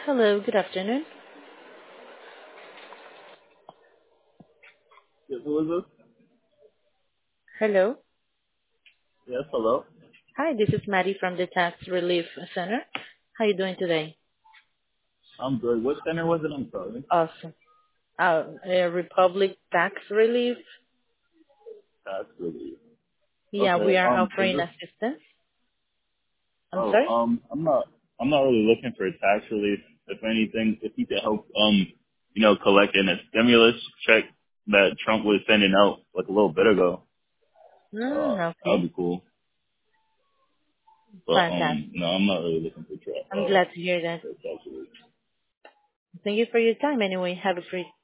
Hello, good afternoon. Yes, who is this? Hello. Yes, hello. Hi, this is Maddie from the Tax Relief Center. How you doing today? I'm good. What center was it? I'm sorry. Awesome. Republic Tax Relief. Tax relief. Yeah, Okay. we are Is offering this? assistance. I'm Oh, sorry? I'm not really looking for a tax relief. If anything, if you could help, collecting a stimulus check that Trump was sending out like a little bit ago, that would Okay. be cool. But Fantastic. no, I'm not really looking for I'm glad to hear that. for a tax relief. Thank you for your time anyway. Have a great